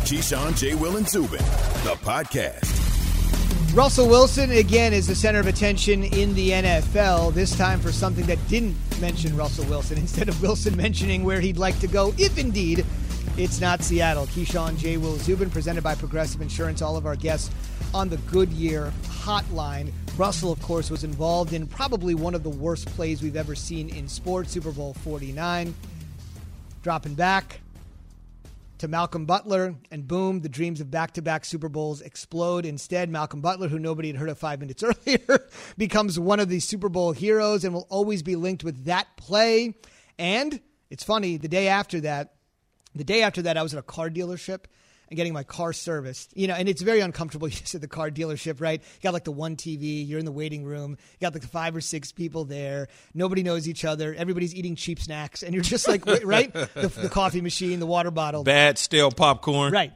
Keyshawn, J. Will, and Zubin, the podcast. Russell Wilson, again, is the center of attention in the NFL, this time for something that didn't mention Russell Wilson, instead of Wilson mentioning where he'd like to go, if indeed it's not Seattle. Keyshawn, J. Will, Zubin, presented by Progressive Insurance. All of our guests on the Goodyear Hotline. Russell, of course, was involved in probably one of the worst plays we've ever seen in sports, Super Bowl 49. Dropping back to Malcolm Butler, and boom, the dreams of back-to-back Super Bowls explode. Instead, Malcolm Butler, who nobody had heard of 5 minutes earlier, becomes one of the Super Bowl heroes and will always be linked with that play. And it's funny, the day after that, I was at a car dealership and getting my car serviced. You know, and it's very uncomfortable just at the car dealership, right? You got like the one TV, you're in the waiting room, you got like the 5 or 6 people there, nobody knows each other, everybody's eating cheap snacks, and you're just like, right? The coffee machine, the water bottle. Bad, stale popcorn. Right.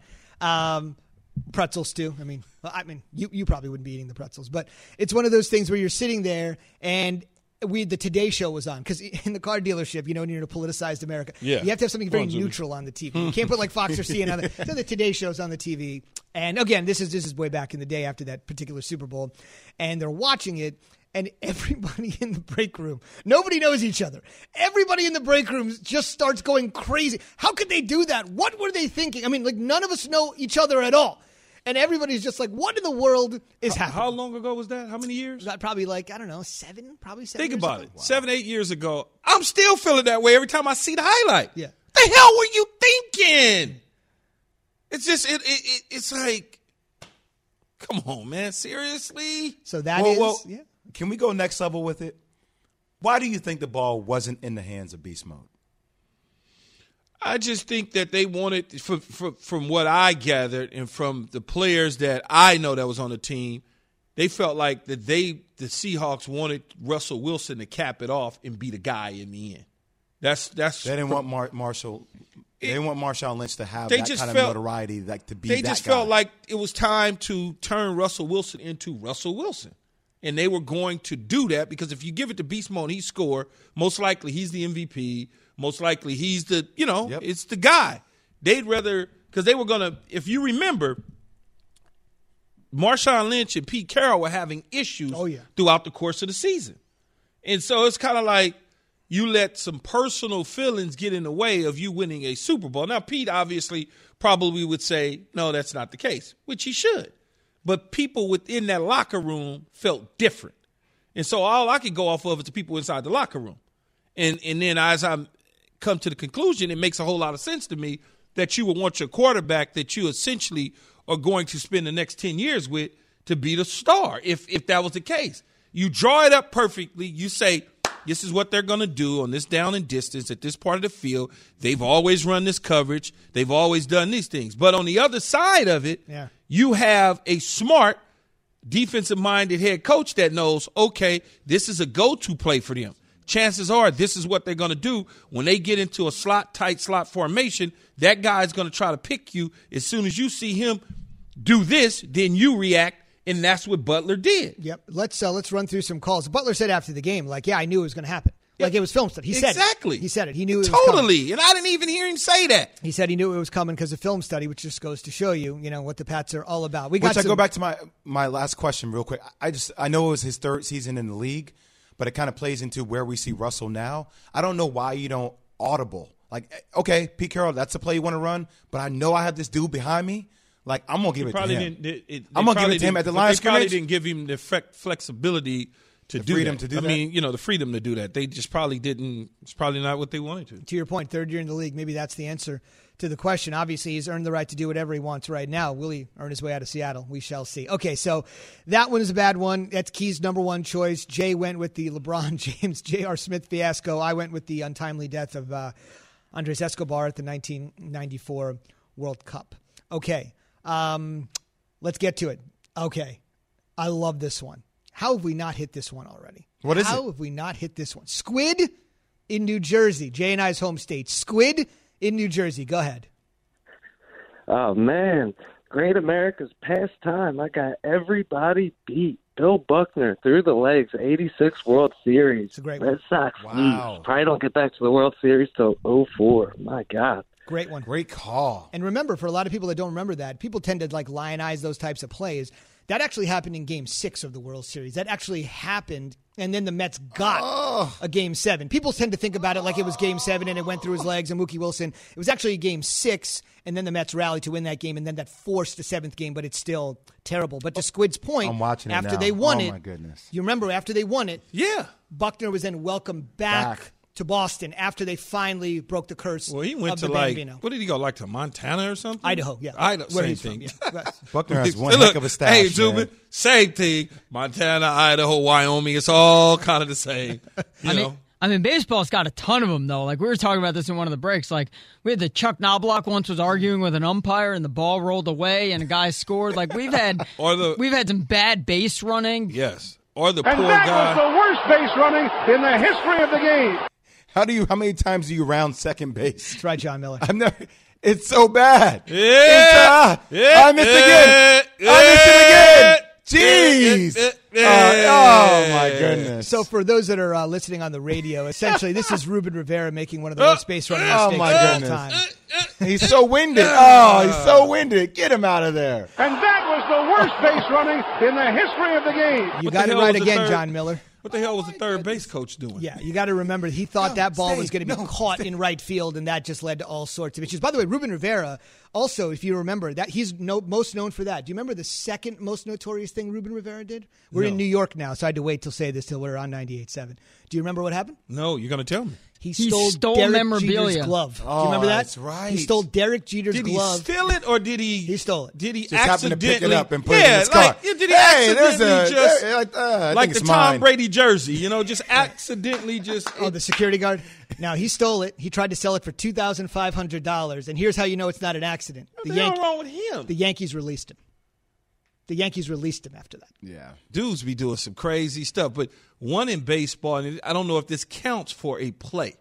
Pretzels too. I mean, you probably wouldn't be eating the pretzels, but it's one of those things where you're sitting there and the Today Show was on, because in the car dealership, you know, when you're in a politicized America, you have to have something very neutral on the TV. You can't put like Fox or CNN. So the Today Show's on the TV. And again, this is way back in the day after that particular Super Bowl, and they're watching it, and everybody in the break room, nobody knows each other. Everybody in the break room just starts going crazy. How could they do that? What were they thinking? I mean, like, none of us know each other at all. And everybody's just like, what in the world is happening? How long ago was that? How many years? Probably like, I don't know, 7 years Think about it. Wow. 7, 8 years ago. I'm still feeling that way every time I see the highlight. Yeah. The hell were you thinking? It's just, it's like, come on, man. Seriously? So that yeah. Can we go next level with it? Why do you think the ball wasn't in the hands of Beast Mode? I just think that they wanted, from what I gathered and from the players that I know that was on the team, they felt like that the Seahawks wanted Russell Wilson to cap it off and be the guy in the end. That's they didn't want Marshall. They didn't want Marshawn Lynch to have that kind of notoriety, like to be that guy. They just felt like it was time to turn Russell Wilson into Russell Wilson. And they were going to do that because if you give it to Beast Mode and he score, most likely he's the MVP. Most likely he's the, it's the guy. They'd rather, because they were going to, if you remember, Marshawn Lynch and Pete Carroll were having issues throughout the course of the season. And so it's kind of like you let some personal feelings get in the way of you winning a Super Bowl. Now, Pete obviously probably would say, no, that's not the case, which he should. But people within that locker room felt different. And so all I could go off of is the people inside the locker room. And then as I'm come to the conclusion, it makes a whole lot of sense to me that you would want your quarterback that you essentially are going to spend the next 10 years with to be the star, if that was the case. You draw it up perfectly. You say, this is what they're going to do on this down and distance at this part of the field. They've always run this coverage. They've always done these things. But on the other side of it, you have a smart defensive-minded head coach that knows, okay, this is a go-to play for them. Chances are this is what they're going to do when they get into a tight slot formation. That guy's going to try to pick you. As soon as you see him do this, then you react, and that's what Butler did. Yep. Let's run through some calls. Butler said after the game, like, yeah, I knew it was going to happen. Like it was film study. He said exactly. He said it. He knew it was totally. coming. And I didn't even hear him say that. He said he knew it was coming because of film study, which just goes to show you, what the Pats are all about. I go back to my last question real quick. I know it was his 3rd season in the league, but it kind of plays into where we see Russell now. I don't know why you don't audible. Like, okay, Pete Carroll, that's the play you want to run, but I know I have this dude behind me. Like, I'm going to give it to him. I'm going to give it to him at the line of scrimmage. They probably didn't give him the flexibility to do that. I mean, the freedom to do that. They just probably didn't. It's probably not what they wanted to. To your point, 3rd year in the league, maybe that's the answer to the question. Obviously, he's earned the right to do whatever he wants right now. Will he earn his way out of Seattle? We shall see. Okay, so that one is a bad one. That's Key's number 1 choice. Jay went with the LeBron James, J.R. Smith fiasco. I went with the untimely death of Andres Escobar at the 1994 World Cup. Okay, let's get to it. Okay, I love this one. How have we not hit this one already? What is it? How have we not hit this one? Squid in New Jersey, Jay and I's home state. Squid in New Jersey. Go ahead. Oh, man. Great America's pastime. I got everybody beat. Bill Buckner through the legs, 86 World Series. It's a great Red Sox. Wow. Probably don't get back to the World Series till 04. My God. Great one. Great call. And remember, for a lot of people that don't remember that, people tend to like lionize those types of plays. That actually happened in Game 6 of the World Series. That actually happened, and then the Mets got a Game 7. People tend to think about it like it was Game 7 and it went through his legs and Mookie Wilson. It was actually Game 6, and then the Mets rallied to win that game, and then that forced the 7th game, but it's still terrible. But to Squid's point, I'm watching it after now. they won it, my goodness. you remember after they won it, Yeah. Buckner was then welcomed back to Boston after they finally broke the curse. Well, he went of to the like, Bambino. what did he go, like to Montana or something? Idaho, yeah. Idaho, Where same he's thing. from, yeah. Buckner has one Look, heck of a stash. Hey, man. Zubin, same thing. Montana, Idaho, Wyoming, it's all kind of the same. You know? I mean, baseball's got a ton of them, though. Like, we were talking about this in one of the breaks. Like, we had the Chuck Knobloch once was arguing with an umpire, and the ball rolled away, and a guy scored. Like, we've had some bad base running. Yes. Or the and poor that guy. was the worst base running in the history of the game. How many times do you round second base? That's right, John Miller. It's so bad. Yeah. I missed again. I missed it again. Jeez. Oh, my goodness. So for those that are listening on the radio, essentially this is Ruben Rivera making one of the worst base running mistakes my of all goodness. time. He's so winded. Oh, he's so winded. Get him out of there. And that was the worst base running in the history of the game. You What got the it hell right was the again, third? John Miller. What the hell was the third base coach doing? Yeah, you got to remember he thought that ball was going to be caught in right field, and that just led to all sorts of issues. By the way, Ruben Rivera, also, if you remember, that he's most known for that. Do you remember the second most notorious thing Ruben Rivera did? We're in New York now, so I had to wait till say this till we're on 98.7. Do you remember what happened? No, you're going to tell me. He stole Derek memorabilia. Jeter's glove. Oh, Do you remember that? that's right. He stole Derek Jeter's Did glove. he steal it or did he? He stole it. Did he Just happened to accidentally pick it up and put it in his car. Did he Hey, accidentally just I like think the it's Tom mine. Brady jersey? Just accidentally just. Oh, the security guard? No, he stole it. He tried to sell it for $2,500. And here's how you know it's not an accident. What the hell wrong with him? The Yankees released him. The Yankees released him after that. Yeah. Dudes be doing some crazy stuff. But one in baseball, and I don't know if this counts for a play,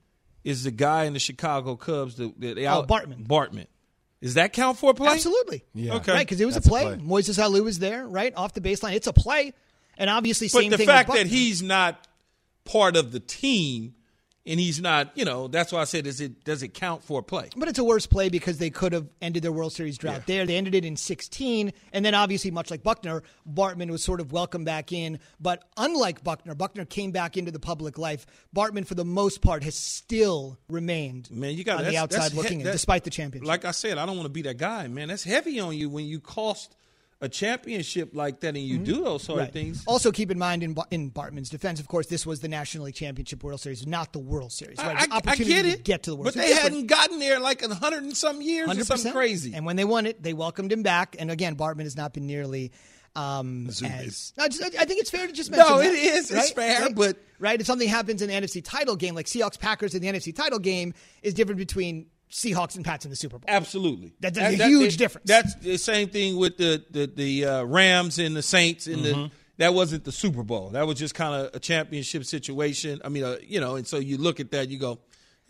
is the guy in the Chicago Cubs. Bartman. Bartman. Does that count for a play? Absolutely. Yeah. Okay. Right, because it was That's a play. Moises Alou was there, right, off the baseline. It's a play. And obviously, But same the thing fact with that Buckner. he's not part of the team and he's not, that's why I said, does it count for a play? But it's a worse play because they could have ended their World Series drought there. They ended it in 16. And then obviously, much like Buckner, Bartman was sort of welcomed back in. But unlike Buckner came back into the public life. Bartman, for the most part, has still remained on the outside looking in, despite the championship. Like I said, I don't want to be that guy, man. That's heavy on you when you cost a championship like that and you do those sort of things. Also, keep in mind, in Bartman's defense, of course, this was the National League Championship World Series, not the World Series. Right? I get it. To get to the World but Series. They hadn't gotten there like 100 and some years or something crazy. And when they won it, they welcomed him back. And again, Bartman has not been nearly as. I think it's fair to just mention. No, that, it is. right? It's fair, right? but right, if something happens in the NFC title game, like Seahawks Packers in the NFC title game, is different between Seahawks and Pats in the Super Bowl. Absolutely. That's a huge difference. That's the same thing with the Rams and the Saints. And that wasn't the Super Bowl. That was just kind of a championship situation. I mean, and so you look at that, you go,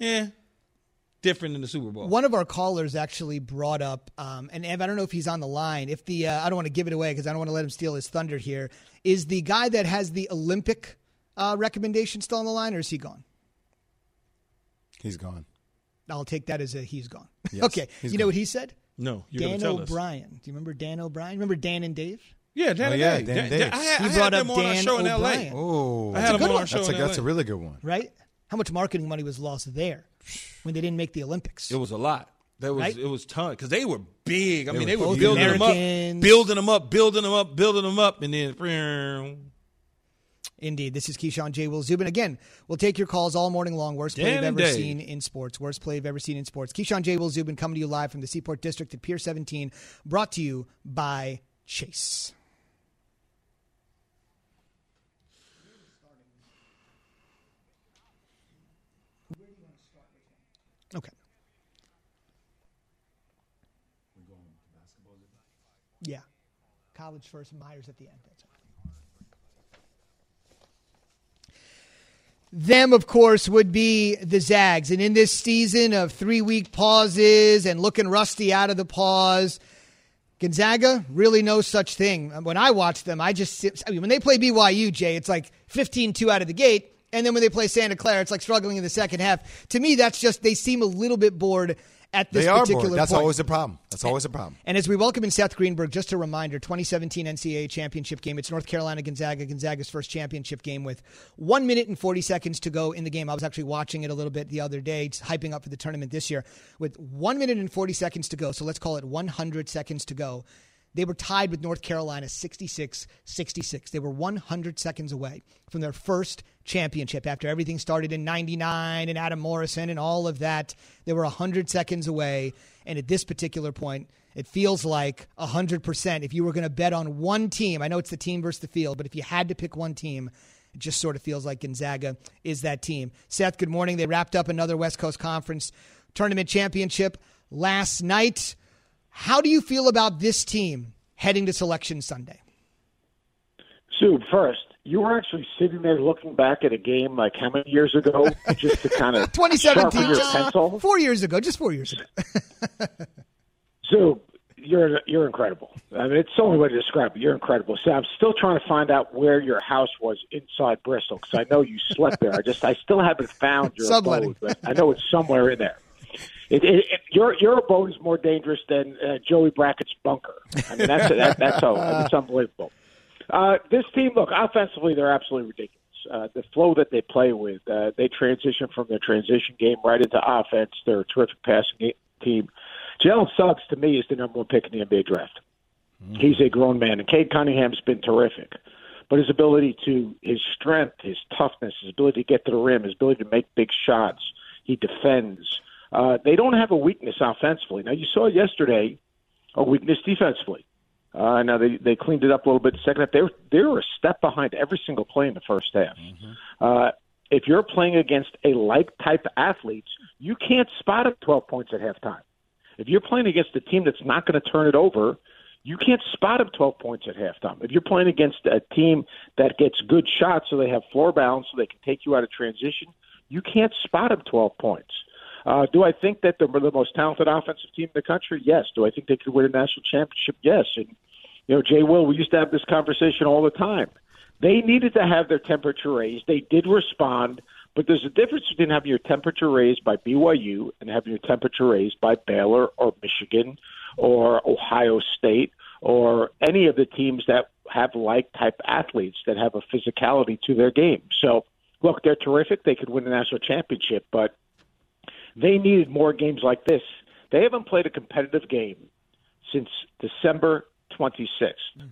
different than the Super Bowl. One of our callers actually brought up, and Ev, I don't know if he's on the line. If I don't want to give it away because I don't want to let him steal his thunder here. Is the guy that has the Olympic recommendation still on the line, or is he gone? He's gone. I'll take that as a he's gone. Yes, okay. You know what he said? No, you're going Dan to tell us. O'Brien. Do you remember Dan O'Brien? Remember Dan and Dave? Yeah, Dan and Dave. Dan and Dave. I He had brought them up on our Dan show in O'Brien. L.A. Oh, I had them on our show in L.A. That's a really good one. Right? How much marketing money was lost there when they didn't make the Olympics? It was a lot. Right? It was ton because they were big. I mean, were they were both building Americans. them up, and then. Indeed. This is Keyshawn J. Will Zubin. Again, we'll take your calls all morning long. Worst play Dan you've and ever Dave. seen in sports. Worst play you've ever seen in sports. Keyshawn J. Will Zubin coming to you live from the Seaport District at Pier 17, brought to you by Chase. Okay. Yeah. College first, Myers at the end. That's right. Them, of course, would be the Zags. And in this season of 3-week pauses and looking rusty out of the pause, Gonzaga, really no such thing. When I watch them, when they play BYU, Jay, it's like 15-2 out of the gate. And then when they play Santa Clara, it's like struggling in the second half. To me, that's just, they seem a little bit bored at this particular point. That's always a problem. And as we welcome in Seth Greenberg, just a reminder, 2017 NCAA championship game. It's North Carolina-Gonzaga, Gonzaga's first championship game with 1 minute and 40 seconds to go in the game. I was actually watching it a little bit the other day, hyping up for the tournament this year. With 1 minute and 40 seconds to go, so let's call it 100 seconds to go, they were tied with North Carolina 66-66. They were 100 seconds away from their first championship after everything started in 99 and Adam Morrison and all of that. They were 100 seconds away. And at this particular point, it feels like 100%. If you were going to bet on one team, I know it's the team versus the field, but if you had to pick one team, it just sort of feels like Gonzaga is that team. Seth, good morning. They wrapped up another West Coast Conference tournament championship last night. How do you feel about this team heading to Selection Sunday? Sue, first, you were actually sitting there looking back at a game like how many years ago, just to kind of 2017, sharpen your pencil? 4 years ago, just 4 years ago. Sue, you're incredible. I mean, it's the only way to describe it. You're incredible. So I'm still trying to find out where your house was inside Bristol because I know you slept there. I still haven't found your abode, but I know it's somewhere in there. Your abode is more dangerous than Joey Brackett's bunker. I mean, that's unbelievable. This team, look, offensively, they're absolutely ridiculous. The flow that they play with, they transition from their transition game right into offense. They're a terrific passing team. Jalen Suggs, to me, is the number one pick in the NBA draft. He's a grown man, and Cade Cunningham's been terrific. But his strength, his toughness, his ability to get to the rim, his ability to make big shots, he defends. They don't have a weakness offensively. Now, you saw yesterday a weakness defensively. Now, they cleaned it up a little bit in the second half. They were a step behind every single play in the first half. If you're playing against a like-type athletes, you can't spot up 12 points at halftime. If you're playing against a team that's not going to turn it over, you can't spot up 12 points at halftime. If you're playing against a team that gets good shots so they have floor balance so they can take you out of transition, you can't spot up 12 points. Do I think that they're the most talented offensive team in the country? Yes. Do I think they could win a national championship? Yes. And, Jay Will, we used to have this conversation all the time. They needed to have their temperature raised. They did respond, but there's a difference between having your temperature raised by BYU and having your temperature raised by Baylor or Michigan or Ohio State or any of the teams that have like-type athletes that have a physicality to their game. So, look, they're terrific. They could win a national championship, but they needed more games like this. They haven't played a competitive game since December 26th.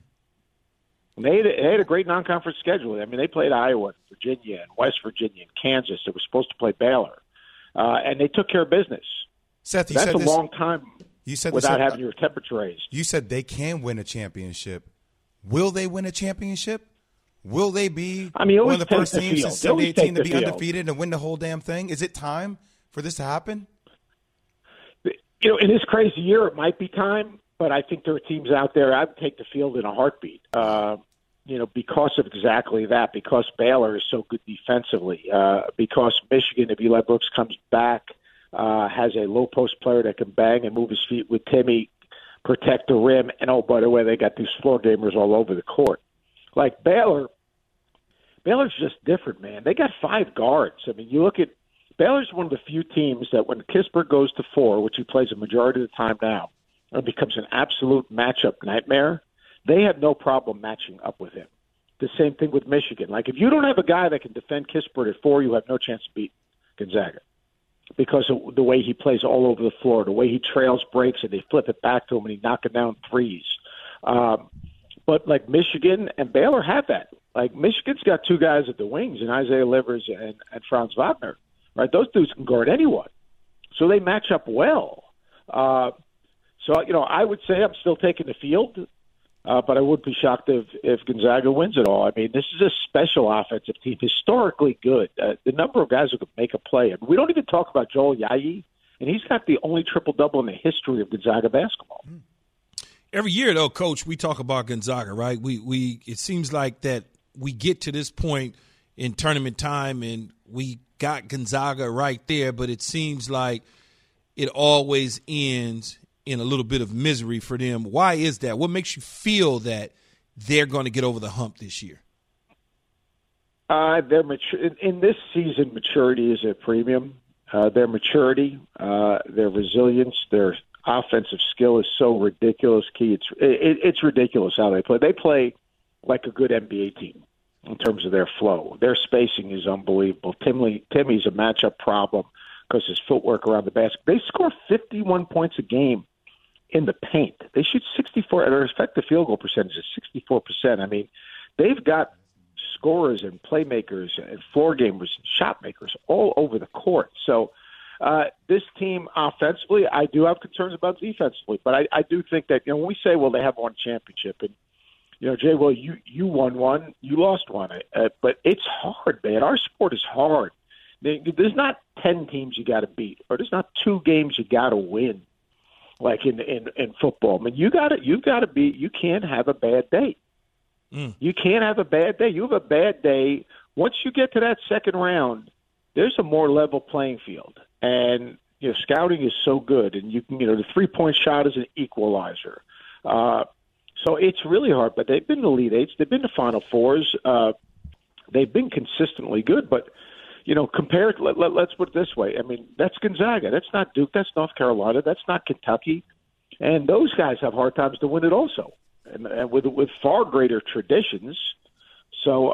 They had a great non-conference schedule. I mean, they played Iowa, Virginia, and West Virginia, and Kansas. They were supposed to play Baylor, and they took care of business. Seth, that's a long time without having your temperature raised. You said they can win a championship. Will they win a championship? Will they be one of the first teams since 2018 to be undefeated and win the whole damn thing? Is it time for this to happen? In this crazy year, it might be time, but I think there are teams out there. I'd take the field in a heartbeat, because of exactly that, because Baylor is so good defensively, because Michigan, if Eli Brooks comes back, has a low-post player that can bang and move his feet with Timmy, protect the rim, and, oh, by the way, they got these floor gamers all over the court. Like Baylor's just different, man. They got 5 guards. I mean, you look at Baylor's one of the few teams that when Kispert goes to 4, which he plays a majority of the time now, and becomes an absolute matchup nightmare, they have no problem matching up with him. The same thing with Michigan. Like, if you don't have a guy that can defend Kispert at 4, you have no chance to beat Gonzaga because of the way he plays all over the floor, the way he trails breaks and they flip it back to him and he knocking down threes. But, like, Michigan and Baylor have that. Like, Michigan's got 2 guys at the wings, and Isaiah Livers and Franz Wagner. Right, those dudes can guard anyone, so they match up well. I would say I'm still taking the field, but I would be shocked if Gonzaga wins it all. I mean, this is a special offensive team, historically good. The number of guys who can make a play. I mean, we don't even talk about Joel Yayi, and he's got the only triple-double in the history of Gonzaga basketball. Every year, though, Coach, we talk about Gonzaga, right? We it seems like that we get to this point in tournament time, and we got Gonzaga right there, but it seems like it always ends in a little bit of misery for them. Why is that? What makes you feel that they're going to get over the hump this year? They're mature. In this season, maturity is a premium. Their maturity, their resilience, their offensive skill is so ridiculous. It's ridiculous how they play. They play like a good NBA team in terms of their flow. Their spacing is unbelievable. Timmy's a matchup problem because his footwork around the basket. They score 51 points a game in the paint. They shoot 64. Their effective field goal percentage is 64%. I mean, they've got scorers and playmakers and floor gamers and shot makers all over the court. So this team offensively, I do have concerns about defensively, but I do think that, when we say, well, they have won championship, and, Jay, well, you won one, you lost one, but it's hard, man. Our sport is hard. There's not 10 teams you got to beat, or there's not 2 games you got to win, like in football. I mean, you can't have a bad day. You can't have a bad day. You have a bad day. Once you get to that second round, there's a more level playing field. And, scouting is so good. And you can, the 3-point shot is an equalizer. So it's really hard. But they've been to Elite Eights. They've been to Final Fours. They've been consistently good. But, compared, let's put it this way. I mean, that's Gonzaga. That's not Duke. That's North Carolina. That's not Kentucky. And those guys have hard times to win it also. And with far greater traditions. So,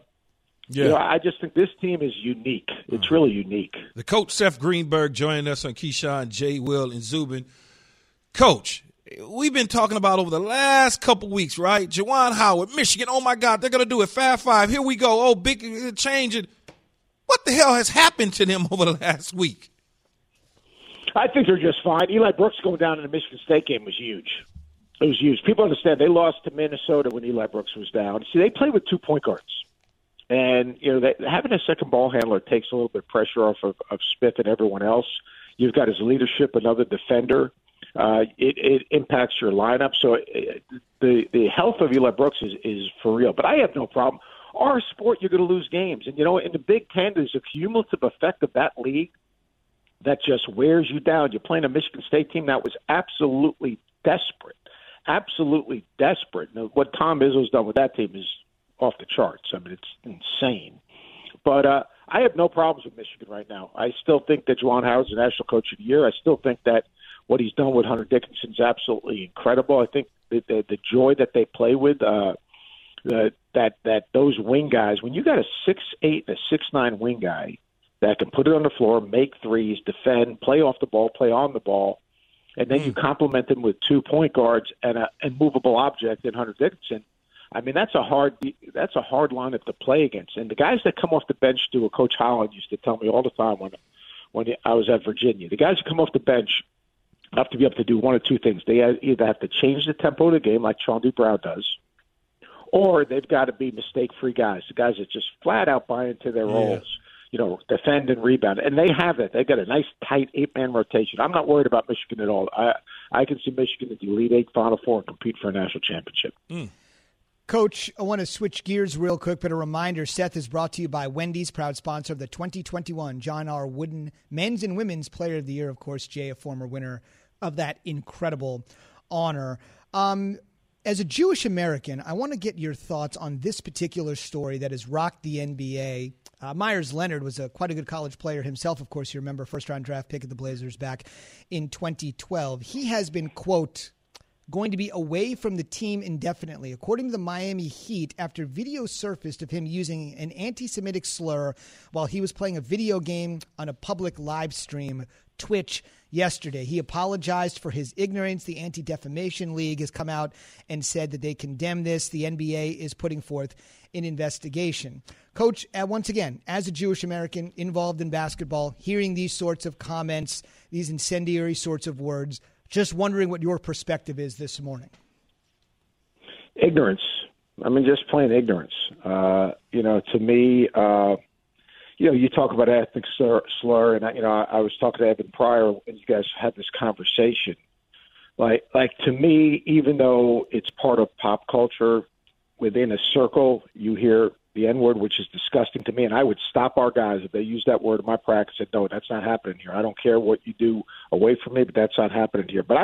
I just think this team is unique. It's really unique. The coach, Seth Greenberg, joining us on Keyshawn, Jay, Will, and Zubin. Coach, we've been talking about over the last couple weeks, right? Juwan Howard, Michigan, oh, my God, they're going to do it. Fab Five. Here we go. Oh, big change. What the hell has happened to them over the last week? I think they're just fine. Eli Brooks going down in the Michigan State game was huge. It was huge. People understand they lost to Minnesota when Eli Brooks was down. See, they play with 2 point guards. And, having a second ball handler takes a little bit of pressure off of Smith and everyone else. You've got his leadership, another defender. It impacts your lineup. So the health of Eli Brooks is for real. But I have no problem. Our sport, you're going to lose games. And, in the Big Ten, there's a cumulative effect of that league that just wears you down. You're playing a Michigan State team that was absolutely desperate. Absolutely desperate. Now, what Tom Izzo's done with that team is off the charts. I mean, it's insane. But I have no problems with Michigan right now. I still think that Juwan Howard's the National Coach of the Year. I still think that what he's done with Hunter Dickinson is absolutely incredible. I think the joy that they play with, that those wing guys, when you got a 6'8" and a 6'9" wing guy that can put it on the floor, make threes, defend, play off the ball, play on the ball, and then you complement them with 2 point guards and a movable object in Hunter Dickinson. I mean, that's a hard lineup to play against. And the guys that come off the bench do what Coach Holland used to tell me all the time when I was at Virginia. The guys who come off the bench have to be able to do one of 2 things. They either have to change the tempo of the game like Chaundee Brown does, or they've got to be mistake-free guys, the guys that just flat out buy into their roles. Defend and rebound. And they have it. They've got a nice, tight 8-man rotation. I'm not worried about Michigan at all. I can see Michigan at the Elite Eight, Final Four, and compete for a national championship. Coach, I want to switch gears real quick, but a reminder, Seth is brought to you by Wendy's, proud sponsor of the 2021 John R. Wooden Men's and Women's Player of the Year. Of course, Jay, a former winner of that incredible honor. As a Jewish American, I want to get your thoughts on this particular story that has rocked the NBA. Myers Leonard was quite a good college player himself. Of course, you remember, first-round draft pick of the Blazers back in 2012. He has been, quote, going to be away from the team indefinitely, according to the Miami Heat, after video surfaced of him using an anti-Semitic slur while he was playing a video game on a public live stream, Twitch, yesterday. He apologized for his ignorance. The Anti-Defamation League has come out and said that they condemn this. The NBA is putting forth an investigation. Coach, once again, as a Jewish American involved in basketball, hearing these sorts of comments, these incendiary sorts of words, just wondering what your perspective is this morning. Ignorance. I mean, just plain ignorance. To me, you talk about ethnic slur, and I was talking to Evan Pryor, and you guys had this conversation. Like to me, even though it's part of pop culture, within a circle, you hear the N-word, which is disgusting to me, and I would stop our guys if they use that word in my practice and said, no, that's not happening here. I don't care what you do away from me, but that's not happening here. But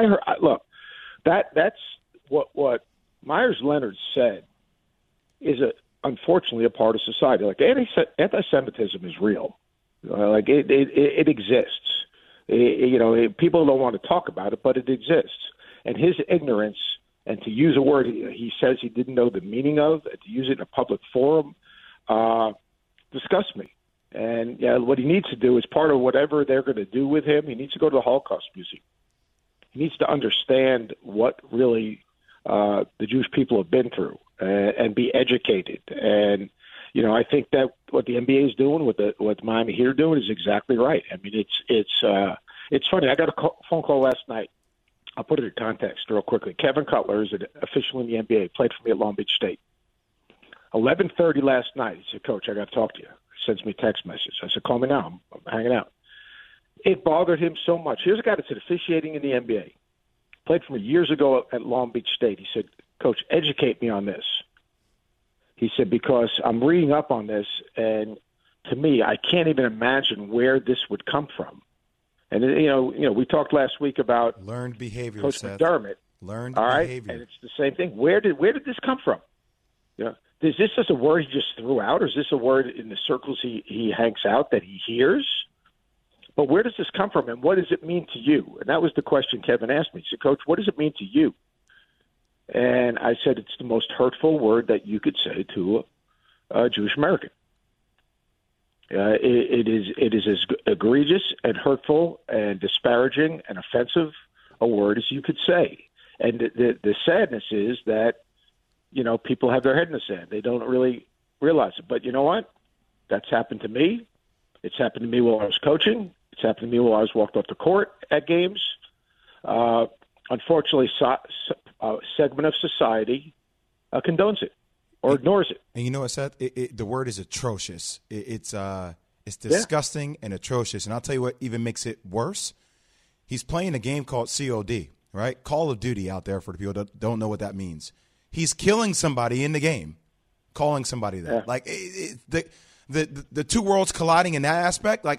that's what Myers Leonard said is unfortunately a part of society. Like, anti-Semitism is real. Like it exists. People don't want to talk about it, but it exists. And his ignorance, and to use a word he says he didn't know the meaning of, and to use it in a public forum, disgusts me. And what he needs to do is part of whatever they're going to do with him, he needs to go to the Holocaust Museum. He needs to understand what really the Jewish people have been through and be educated. And, I think that what the NBA is doing, what Miami Heat are doing is exactly right. I mean, it's funny. I got a phone call last night. I'll put it in context real quickly. Kevin Cutler is an official in the NBA, played for me at Long Beach State. 11:30 last night, he said, Coach, I got to talk to you. He sends me a text message. I said, call me now. I'm hanging out. It bothered him so much. Here's a guy that's officiating in the NBA. Played for me years ago at Long Beach State. He said, Coach, educate me on this. He said, because I'm reading up on this, and to me, I can't even imagine where this would come from. And, we talked last week about learned behavior, Coach Seth. McDermott. Learned Right? behavior. And it's the same thing. Where did this come from? Is this just a word he just threw out, or is this a word in the circles he hangs out that he hears? But where does this come from, and what does it mean to you? And that was the question Kevin asked me. He said, Coach, what does it mean to you? And I said, it's the most hurtful word that you could say to a Jewish American. It is as egregious and hurtful and disparaging and offensive a word as you could say. And the sadness is that, people have their head in the sand. They don't really realize it. But you know what? That's happened to me. It's happened to me while I was coaching. It's happened to me while I was walked off the court at games. Unfortunately, a segment of society condones it or ignores it. And you know what, Seth? The word is atrocious. It's disgusting and atrocious. And I'll tell you what even makes it worse. He's playing a game called COD, right? Call of Duty out there for the people that don't know what that means. He's killing somebody in the game, calling somebody that. Yeah. Like the two worlds colliding in that aspect. Like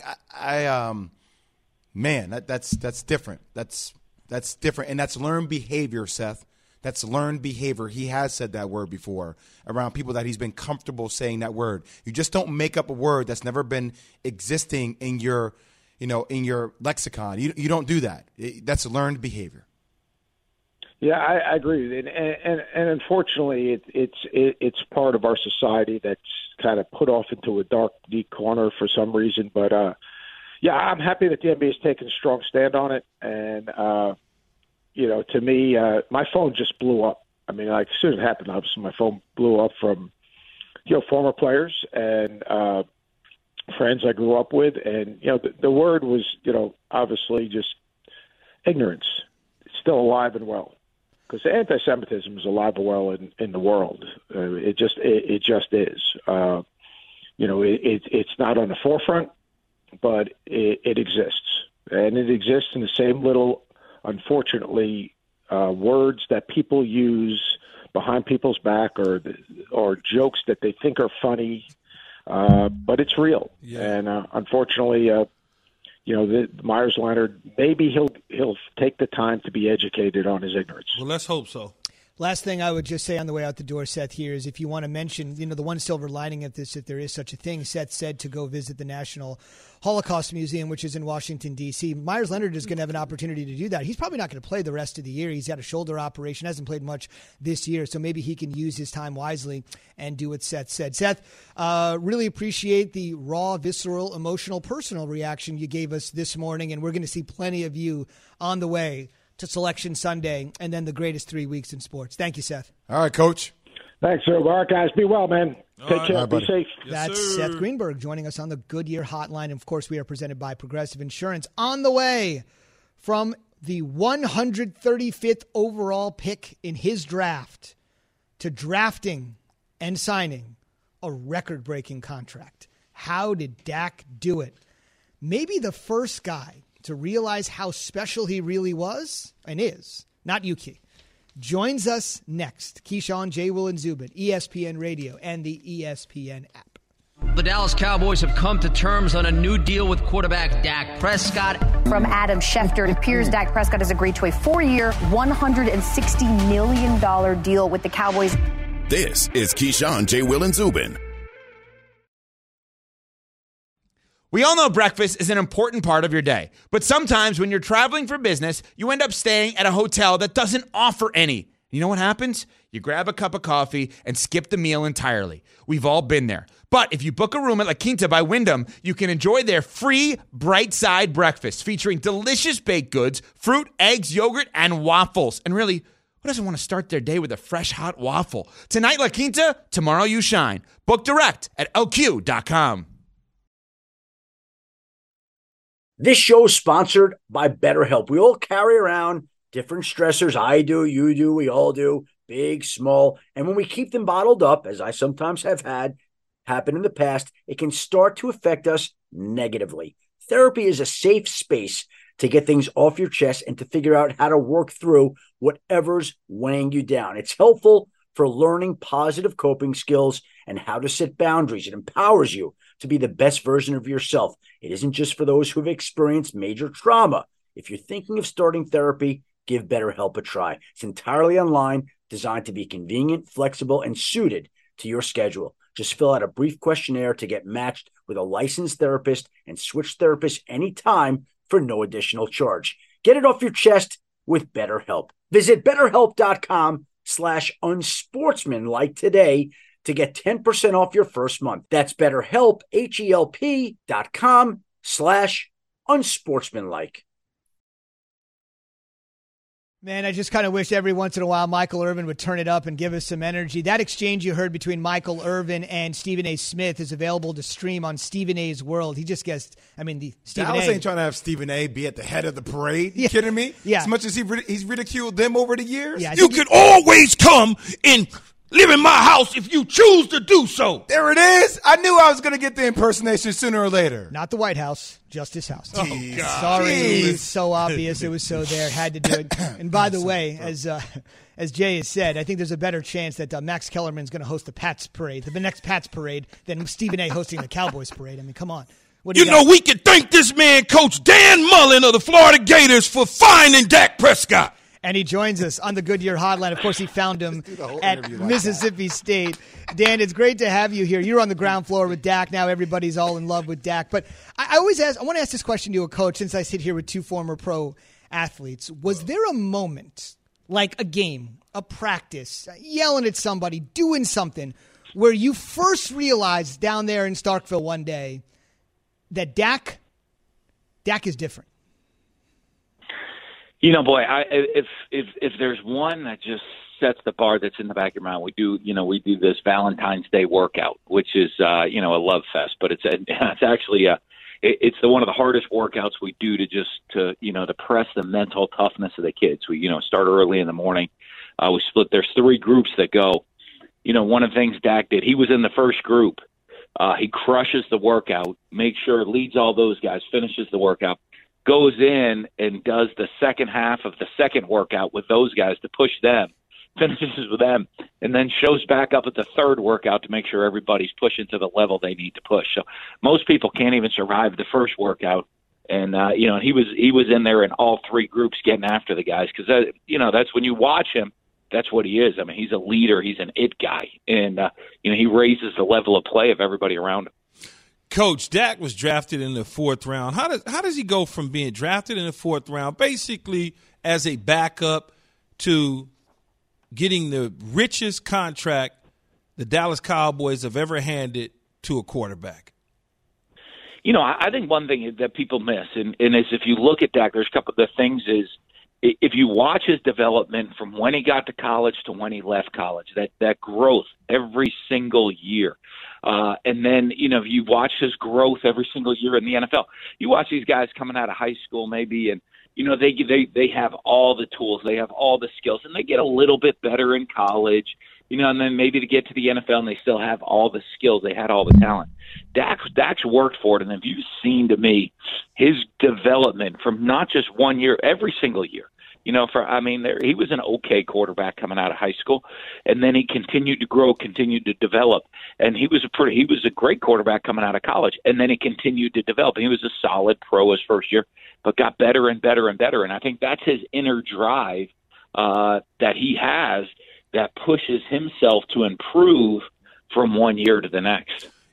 that's different. That's different, and that's learned behavior, Seth. That's learned behavior. He has said that word before around people that he's been comfortable saying that word. You just don't make up a word that's never been existing in your, in your lexicon. You don't do that. That's learned behavior. Yeah, I agree, and unfortunately, it's part of our society that's kind of put off into a dark, deep corner for some reason. But I'm happy that the NBA has taken a strong stand on it, and to me, my phone just blew up. I mean, like as soon as it happened, obviously my phone blew up from former players and friends I grew up with, and the word was obviously just ignorance. It's still alive and well. Because anti-Semitism is alive and well in the world. It just is. It's not on the forefront, but it exists, and it exists in the same little, unfortunately, words that people use behind people's back or jokes that they think are funny, but it's real. Yeah. And unfortunately, Myers Leonard, maybe he'll take the time to be educated on his ignorance. Well, let's hope so. Last thing I would just say on the way out the door, Seth, here is if you want to mention, the one silver lining of this, if there is such a thing, Seth said to go visit the National Holocaust Museum, which is in Washington, D.C. Myers Leonard is going to have an opportunity to do that. He's probably not going to play the rest of the year. He's had a shoulder operation, hasn't played much this year, so maybe he can use his time wisely and do what Seth said. Seth, really appreciate the raw, visceral, emotional, personal reaction you gave us this morning, and we're going to see plenty of you on the way to Selection Sunday and then the greatest 3 weeks in sports. Thank you, Seth. All right, Coach. Thanks, sir. All right, guys. Be well, man. Take care. Be safe. Yes, that's sir. Seth Greenberg joining us on the Goodyear Hotline. And, of course, we are presented by Progressive Insurance. On the way from the 135th overall pick in his draft to drafting and signing a record-breaking contract. How did Dak do it? Maybe the first guy to realize how special he really was and is, not Yuki, joins us next. Keyshawn, J. Will, and Zubin, ESPN Radio and the ESPN app. The Dallas Cowboys have come to terms on a new deal with quarterback Dak Prescott. From Adam Schefter, it appears Dak Prescott has agreed to a 4-year, $160 million deal with the Cowboys. This is Keyshawn, J. Will, and Zubin. We all know breakfast is an important part of your day, but sometimes when you're traveling for business, you end up staying at a hotel that doesn't offer any. You know what happens? You grab a cup of coffee and skip the meal entirely. We've all been there. But if you book a room at La Quinta by Wyndham, you can enjoy their free Bright Side breakfast featuring delicious baked goods, fruit, eggs, yogurt, and waffles. And really, who doesn't want to start their day with a fresh, hot waffle? Tonight, La Quinta, tomorrow you shine. Book direct at lq.com. This show is sponsored by BetterHelp. We all carry around different stressors. I do, you do, we all do, big, small. And when we keep them bottled up, as I sometimes have had happen in the past, it can start to affect us negatively. Therapy is a safe space to get things off your chest and to figure out how to work through whatever's weighing you down. It's helpful for learning positive coping skills and how to set boundaries. It empowers you to be the best version of yourself. It isn't just for those who have experienced major trauma. If you're thinking of starting therapy, give BetterHelp a try. It's entirely online, designed to be convenient, flexible, and suited to your schedule. Just fill out a brief questionnaire to get matched with a licensed therapist and switch therapists anytime for no additional charge. Get it off your chest with BetterHelp. Visit BetterHelp.com/unsportsmanlike today to get 10% off your first month. That's BetterHelp, HELP.com/unsportsmanlike. Man, I just kind of wish every once in a while Michael Irvin would turn it up and give us some energy. That exchange you heard between Michael Irvin and Stephen A. Smith is available to stream on Stephen A.'s World. He just gets, Dallas ain't trying to have Stephen A. be at the head of the parade. You kidding me? Yeah. As much as he's ridiculed them over the years. Yeah, you could always come and live in my house if you choose to do so. There it is. I knew I was going to get the impersonation sooner or later. Not the White House, just his house. Oh, God. Sorry, it was so obvious. It was so there. Had to do it. And by the way, as Jay has said, I think there's a better chance that Max Kellerman's going to host the Pats parade, the next Pats parade, than Stephen A. hosting the Cowboys parade. I mean, come on. You know, we can thank this man, Coach Dan Mullen of the Florida Gators, for finding Dak Prescott. And he joins us on the Goodyear Hotline. Of course, he found him at Mississippi State. Dan, it's great to have you here. You're on the ground floor with Dak. Now everybody's all in love with Dak. But I want to ask this question to a coach, since I sit here with two former pro athletes. Was there a moment, like a game, a practice, yelling at somebody, doing something, where you first realized down there in Starkville one day that Dak is different? You know, boy, if there's one that just sets the bar that's in the back of your mind, we do this Valentine's Day workout, which is a love fest, but it's actually it's one of the hardest workouts we do to press the mental toughness of the kids. We start early in the morning. We split. There's 3 groups that go. One of the things Dak did, he was in the first group. He crushes the workout, makes sure leads all those guys, finishes the workout, goes in and does the second half of the second workout with those guys to push them, finishes with them, and then shows back up at the third workout to make sure everybody's pushing to the level they need to push. So most people can't even survive the first workout. And, he was in there in all 3 groups getting after the guys because, that's when you watch him. That's what he is. I mean, he's a leader. He's an it guy. And, he raises the level of play of everybody around him. Coach, Dak was drafted in the 4th round. How does he go from being drafted in the 4th round, basically as a backup, to getting the richest contract the Dallas Cowboys have ever handed to a quarterback? I think one thing that people miss, and is if you look at Dak, there's a couple of the things is if you watch his development from when he got to college to when he left college, that growth every single year. And then, if you watch his growth every single year in the NFL, you watch these guys coming out of high school maybe, and, they have all the tools, they have all the skills, and they get a little bit better in college, and then maybe to get to the NFL and they still have all the skills, they had all the talent. Dak's worked for it, and if you've seen, to me, his development from not just 1 year, every single year. He was an okay quarterback coming out of high school, and then he continued to grow, continued to develop, and he was a great quarterback coming out of college, and then he continued to develop. He was a solid pro his first year, but got better and better and better, and I think that's his inner drive that he has that pushes himself to improve from 1 year to the next.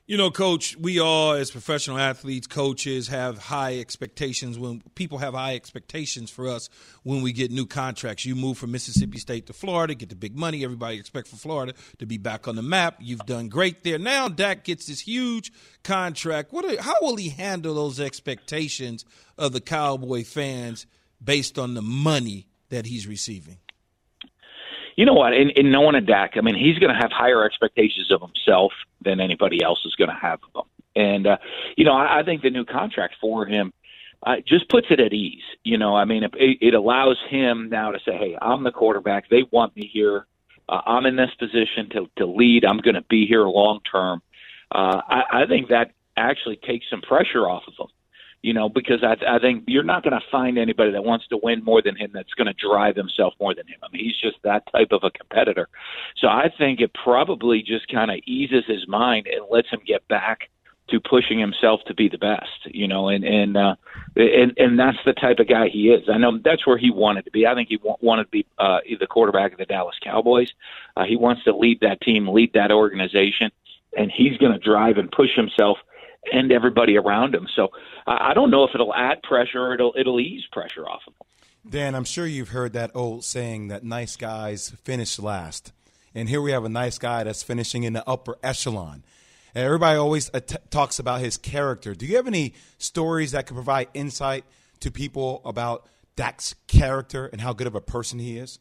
You know, Coach, we all as professional athletes, coaches, have high expectations. When people have high expectations for us when we get new contracts. You move from Mississippi State to Florida, get the big money. Everybody expects for Florida to be back on the map. You've done great there. Now Dak gets this huge contract. How will he handle those expectations of the Cowboy fans based on the money that he's receiving? You know what? In knowing a Dak, I mean, he's going to have higher expectations of himself than anybody else is going to have of him. And, I think the new contract for him just puts it at ease. You know, I mean, it allows him now to say, hey, I'm the quarterback. They want me here. I'm in this position to lead. I'm going to be here long term. I think that actually takes some pressure off of him. You know, because I think you're not going to find anybody that wants to win more than him that's going to drive himself more than him. I mean, he's just that type of a competitor. So I think it probably just kind of eases his mind and lets him get back to pushing himself to be the best, you know, and that's the type of guy he is. I know that's where he wanted to be. I think he wanted to be the quarterback of the Dallas Cowboys. He wants to lead that team, lead that organization, and he's going to drive and push himself and everybody around him. So I don't know if it'll add pressure or it'll ease pressure off of him. Dan, I'm sure you've heard that old saying that nice guys finish last. And here we have a nice guy that's finishing in the upper echelon. And everybody always talks about his character. Do you have any stories that could provide insight to people about Dak's character and how good of a person he is?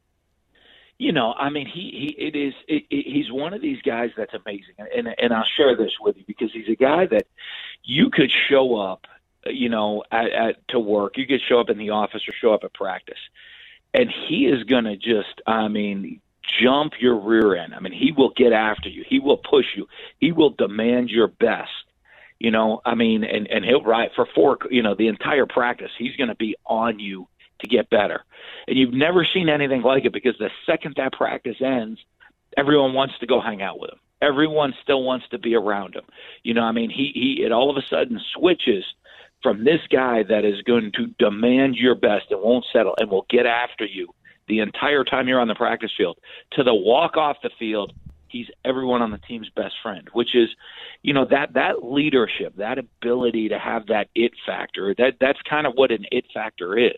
You know, I mean, he's one of these guys that's amazing, and I'll share this with you because he's a guy that you could show up, you know, to work. You could show up in the office or show up at practice, and he is going to just, I mean, jump your rear end. I mean, he will get after you. He will push you. He will demand your best. You know, I mean, and he'll ride for the entire practice. He's going to be on you to get better. And you've never seen anything like it because the second that practice ends, everyone wants to go hang out with him. Everyone still wants to be around him. You know, I mean, it all of a sudden switches from this guy that is going to demand your best and won't settle and will get after you the entire time you're on the practice field to the walk off the field. He's everyone on the team's best friend, which is, you know, that leadership, that ability to have that it factor. That's kind of what an it factor is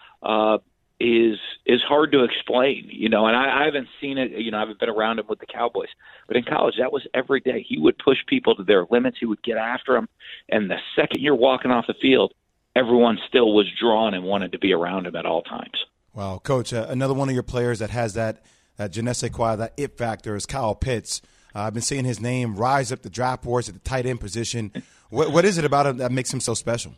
hard to explain, you know, and I haven't seen it, you know, I haven't been around him with the Cowboys, but in college, that was every day. He would push people to their limits. He would get after them. And the second you're walking off the field, everyone still was drawn and wanted to be around him at all times. Wow. Coach, another one of your players that has that je ne sais quoi, that it factor is Kyle Pitts. I've been seeing his name rise up the draft boards at the tight end position. What is it about him that makes him so special?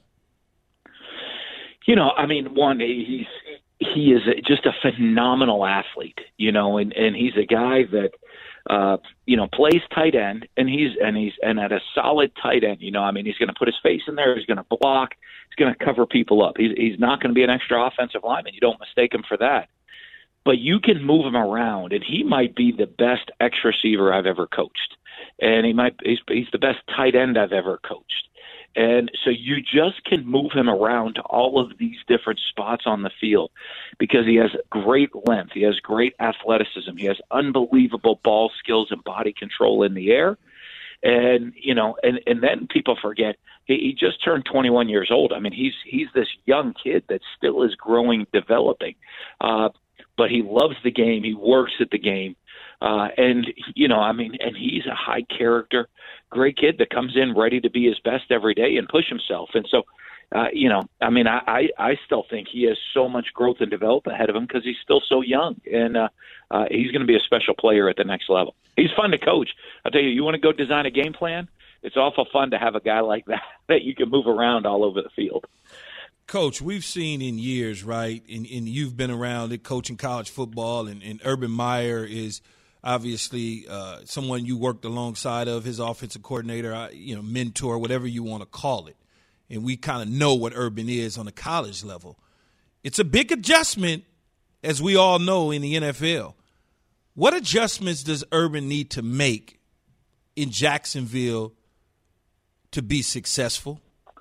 You know, I mean, one, he is just a phenomenal athlete, you know, and he's a guy that, you know, plays tight end and he's at a solid tight end, you know, I mean, he's going to put his face in there. He's going to block. He's going to cover people up. He's not going to be an extra offensive lineman. You don't mistake him for that, but you can move him around and he might be the best X receiver I've ever coached. And he's the best tight end I've ever coached. And so you just can move him around to all of these different spots on the field because he has great length. He has great athleticism. He has unbelievable ball skills and body control in the air. And, you know, and then people forget he just turned 21 years old. I mean, he's this young kid that still is growing, developing. But he loves the game. He works at the game. And, you know, I mean, and he's a high character, great kid that comes in ready to be his best every day and push himself. And so, you know, I mean, I still think he has so much growth and development ahead of him because he's still so young. And he's going to be a special player at the next level. He's fun to coach. I'll tell you, you want to go design a game plan? It's awful fun to have a guy like that you can move around all over the field. Coach, we've seen in years, right, and you've been around it coaching college football, and Urban Meyer is obviously someone you worked alongside of, his offensive coordinator, you know, mentor, whatever you want to call it. And we kind of know what Urban is on the college level. It's a big adjustment, as we all know, in the NFL. What adjustments does Urban need to make in Jacksonville to be successful?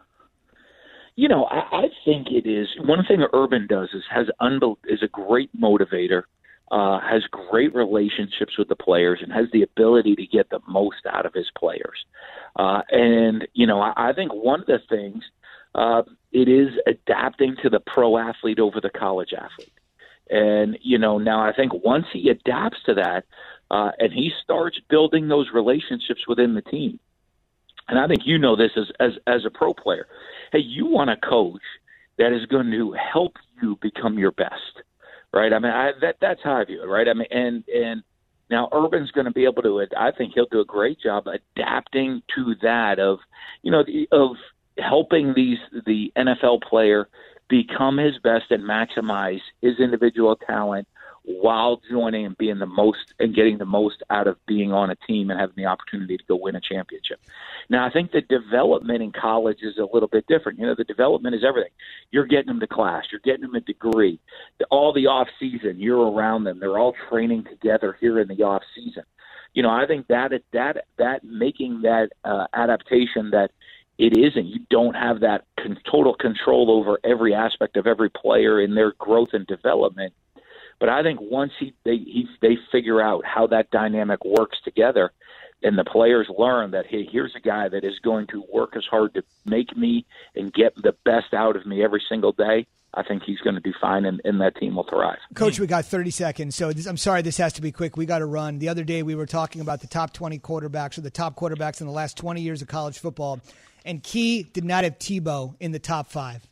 You know, I think it is one thing Urban does is is a great motivator. has great relationships with the players, and has the ability to get the most out of his players. And, you know, I think one of the things, it is adapting to the pro athlete over the college athlete. And, you know, now I think once he adapts to that, and he starts building those relationships within the team, and I think you know this as a pro player, hey, you want a coach that is going to help you become your best, right? I mean, that's how I view it, right? I mean, and now Urban's going to be able to, I think he'll do a great job adapting to that of, you know, of helping the NFL player become his best and maximize his individual talent while joining and being the most and getting the most out of being on a team and having the opportunity to go win a championship. Now, I think the development in college is a little bit different. You know, the development is everything. You're getting them to class. You're getting them a degree. All the off season, you're around them. They're all training together here in the off season. You know, I think that making that adaptation that it isn't. You don't have that total control over every aspect of every player in their growth and development. But I think once they figure out how that dynamic works together, and the players learn that, hey, here's a guy that is going to work as hard to make me and get the best out of me every single day, I think he's going to do fine, and that team will thrive. Coach, we got 30 seconds, so I'm sorry this has to be quick. We got to run. The other day we were talking about the top 20 quarterbacks, or the top quarterbacks in the last 20 years of college football, and Key did not have Tebow in the top 5.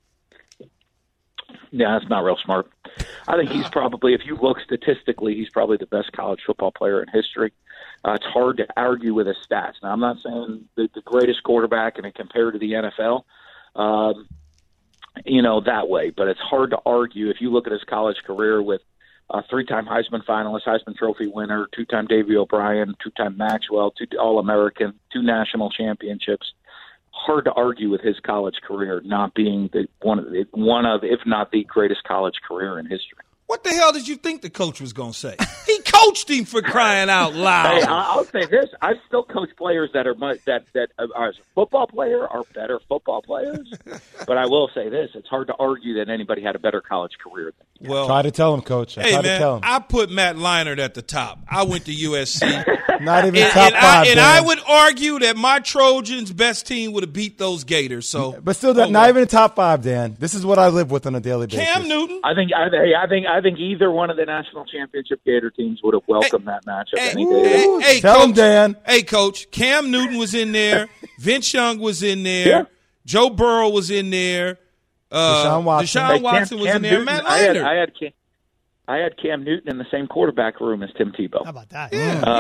Yeah, that's not real smart. I think he's probably, if you look statistically, he's probably the best college football player in history. It's hard to argue with his stats. Now, I'm not saying the greatest quarterback and compared to the NFL, you know, that way. But it's hard to argue if you look at his college career with a 3-time Heisman finalist, Heisman Trophy winner, 2-time Davey O'Brien, 2-time Maxwell, 2 All-American, 2 national championships. Hard to argue with his college career not being one of, if not the greatest college career in history. What the hell did you think the coach was going to say? He coached him, for crying out loud. Hey, I'll say this: I still coach players that are that as a football player are better football players. But I will say this: it's hard to argue that anybody had a better college career than me. Well, try to tell him, Coach. I put Matt Leinart at the top. I went to USC. Not even top 5. And I would argue that my Trojans' best team would have beat those Gators. So, but still, not even top 5, Dan. This is what I live with on a daily basis. Cam Newton. I think either one of the national championship Gator teams would have welcomed that matchup any day. Hey, tell Coach, him, Dan. Hey, Coach. Cam Newton was in there. Vince Young was in there. Yeah. Joe Burrow was in there. Deshaun Watson was in there. Newton, Matt Leinart. I had Cam Newton in the same quarterback room as Tim Tebow. How about that?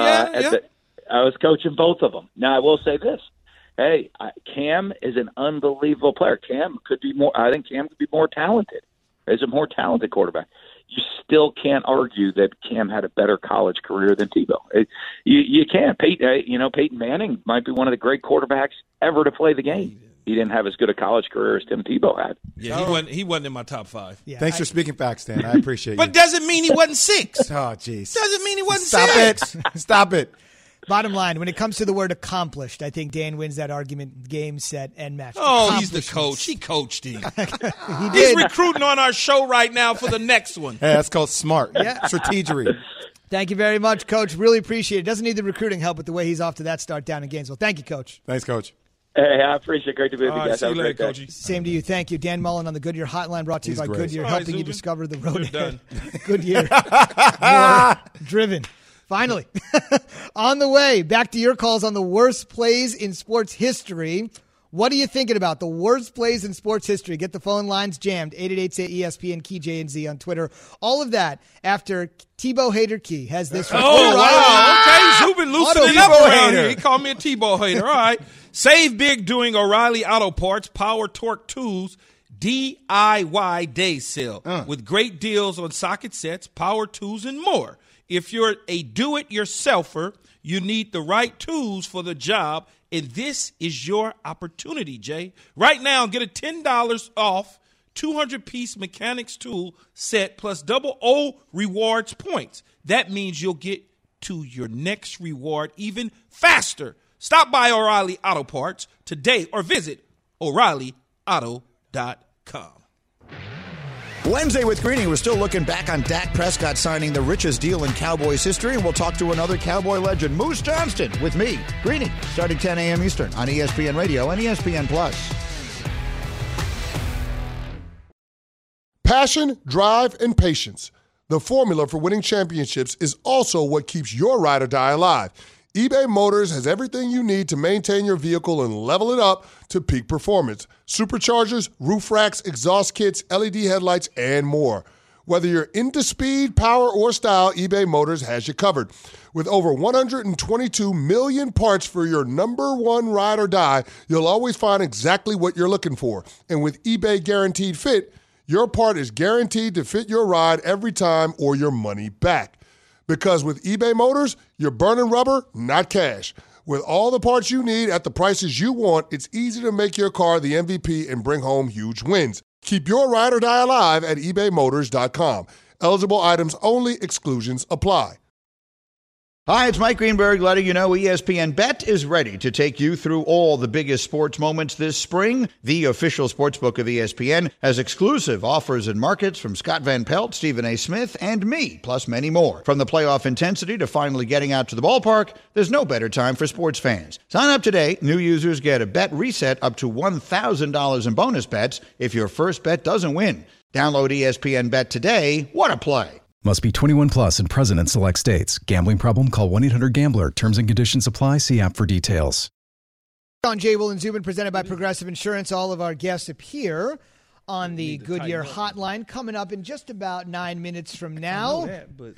I was coaching both of them. Now, I will say this. Hey, Cam is an unbelievable player. Cam could be more. I think Cam could be more talented. He's a more talented quarterback. You still can't argue that Cam had a better college career than Tebow. You can't. Peyton Manning might be one of the great quarterbacks ever to play the game. He didn't have as good a college career as Tim Tebow had. Yeah, he wasn't in my top 5. Yeah, Thanks for speaking facts, Dan. I appreciate you. But doesn't mean he wasn't 6. Oh, jeez. Doesn't mean he wasn't 6. Stop it. Bottom line, when it comes to the word accomplished, I think Dan wins that argument, game, set, and match. Oh, he's the coach. He coached him. He did. He's recruiting on our show right now for the next one. Hey, that's called smart. Yeah. Strategery. Thank you very much, Coach. Really appreciate it. Doesn't need the recruiting help with the way he's off to that start down in Gainesville. Thank you, Coach. Thanks, Coach. Hey, I appreciate it. Great to be with you guys. See you later, Coachy. Same to you. Thank you. Dan Mullen on the Goodyear Hotline, brought to you by great. Goodyear, helping you discover the road done. Goodyear. More driven. Finally. On the way, back to your calls on the worst plays in sports history. What are you thinking about? The worst plays in sports history. Get the phone lines jammed. 888-SAY-ESPN, Key J&Z on Twitter. All of that after Tebow Hater Key has this. Oh, wow. Okay, Zubin loosening up around here. He called me a Tebow hater. All right. Save big doing O'Reilly Auto Parts Power Torque Tools DIY Day Sale with great deals on socket sets, power tools, and more. If you're a do-it-yourselfer, you need the right tools for the job, and this is your opportunity, Jay. Right now, get a $10 off 200-piece mechanics tool set plus double O rewards points. That means you'll get to your next reward even faster. Stop by O'Reilly Auto Parts today or visit O'ReillyAuto.com. Wednesday with Greeny, we're still looking back on Dak Prescott signing the richest deal in Cowboys history, and we'll talk to another Cowboy legend, Moose Johnston, with me, Greeny, starting 10 a.m. Eastern on ESPN Radio and ESPN+. Passion, drive, and patience. The formula for winning championships is also what keeps your ride or die alive. eBay Motors has everything you need to maintain your vehicle and level it up to peak performance. Superchargers, roof racks, exhaust kits, LED headlights, and more. Whether you're into speed, power, or style, eBay Motors has you covered. With over 122 million parts for your number one ride or die, you'll always find exactly what you're looking for. And with eBay Guaranteed Fit, your part is guaranteed to fit your ride every time or your money back. Because with eBay Motors, you're burning rubber, not cash. With all the parts you need at the prices you want, it's easy to make your car the MVP and bring home huge wins. Keep your ride or die alive at ebaymotors.com. Eligible items only. Exclusions apply. Hi, it's Mike Greenberg letting you know ESPN Bet is ready to take you through all the biggest sports moments this spring. The official sportsbook of ESPN has exclusive offers and markets from Scott Van Pelt, Stephen A. Smith, and me, plus many more. From the playoff intensity to finally getting out to the ballpark, there's no better time for sports fans. Sign up today. New users get a bet reset up to $1,000 in bonus bets if your first bet doesn't win. Download ESPN Bet today. What a play. Must be 21 plus and present in select states. Gambling problem? Call 1-800-GAMBLER. Terms and conditions apply. See app for details. On Jay, Will, and Zubin, presented by Progressive Insurance. All of our guests appear on the Goodyear Hotline coming up in just about 9 minutes from now.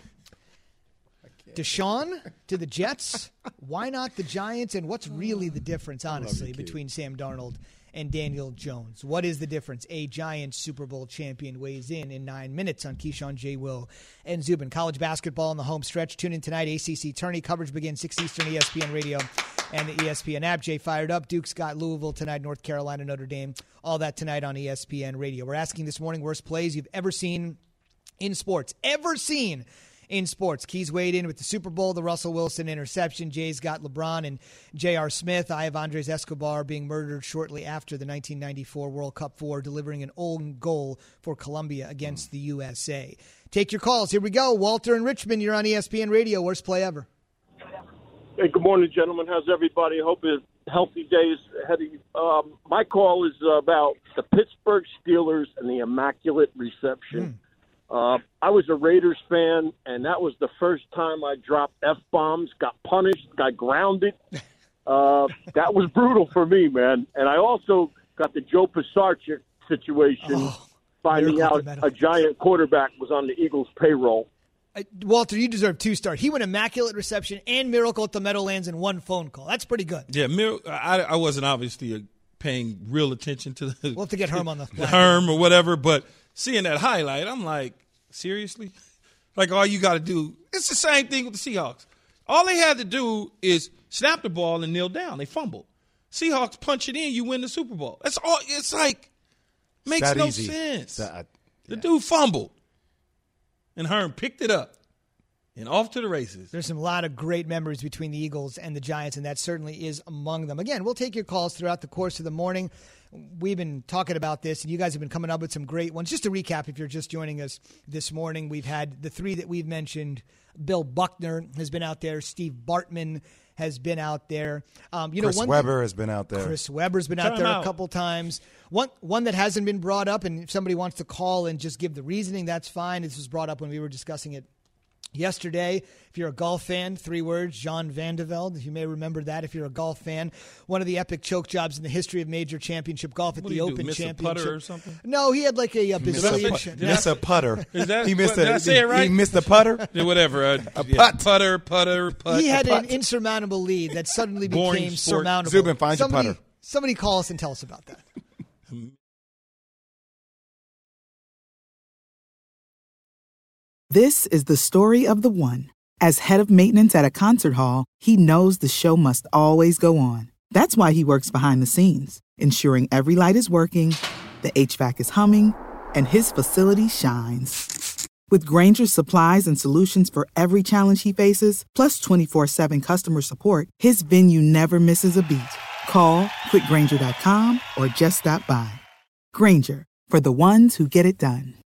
Deshaun to the Jets. Why not the Giants? And what's really the difference, honestly, between Sam Darnold and Daniel Jones? What is the difference? A Giants Super Bowl champion weighs in 9 minutes on Keyshawn, J. Will, and Zubin. College basketball in the home stretch. Tune in tonight. ACC tourney coverage begins 6 Eastern, ESPN Radio and the ESPN app. Jay fired up. Duke's got Louisville tonight, North Carolina, Notre Dame. All that tonight on ESPN Radio. We're asking this morning, worst plays you've ever seen in sports. Ever seen in sports. Keys weighed in with the Super Bowl, the Russell Wilson interception. Jay's got LeBron and J.R. Smith. I have Andres Escobar being murdered shortly after the 1994 World Cup for delivering an own goal for Colombia against the USA. Take your calls. Here we go. Walter in Richmond, you're on ESPN Radio. Worst play ever. Hey, good morning, gentlemen. How's everybody? Hope it's healthy days ahead of you. My call is about the Pittsburgh Steelers and the Immaculate Reception. I was a Raiders fan, and that was the first time I dropped F-bombs, got punished, got grounded. That was brutal for me, man. And I also got the Joe Pisarcik situation, finding out a giant quarterback was on the Eagles' payroll. Walter, you deserve 2 stars. He went Immaculate Reception and Miracle at the Meadowlands in one phone call. That's pretty good. Yeah, I wasn't obviously paying real attention to the we'll have to get Herm on the Herm or whatever, but seeing that highlight, I'm like, seriously? Like, all you got to do, it's the same thing with the Seahawks. All they had to do is snap the ball and kneel down. They fumbled. Seahawks punch it in, you win the Super Bowl. That's all. It's like, makes no sense. The dude fumbled, and Herm picked it up, and off to the races. There's a lot of great memories between the Eagles and the Giants, and that certainly is among them. Again, we'll take your calls throughout the course of the morning. We've been talking about this, and you guys have been coming up with some great ones. Just to recap, if you're just joining us this morning, we've had the 3 that we've mentioned. Bill Buckner has been out there. Steve Bartman has been out there. Chris Webber has been out there. Chris Webber's been out there a couple times. One that hasn't been brought up, and if somebody wants to call and just give the reasoning, that's fine. This was brought up when we were discussing it yesterday. If you're a golf fan, 3 words, John Vandevelde. You may remember that if you're a golf fan. One of the epic choke jobs in the history of major championship golf at the Open Championship. Miss a putter or something? No, he had like a bazillion. Miss a putter. Did I say it right? He missed a putter? Yeah, whatever. Putter. He had an insurmountable lead that suddenly became surmountable. Zubin, find your putter. Somebody call us and tell us about that. This is the story of the one. As head of maintenance at a concert hall, he knows the show must always go on. That's why he works behind the scenes, ensuring every light is working, the HVAC is humming, and his facility shines. With Grainger's supplies and solutions for every challenge he faces, plus 24/7 customer support, his venue never misses a beat. Call quickgrainger.com or just stop by. Grainger, for the ones who get it done.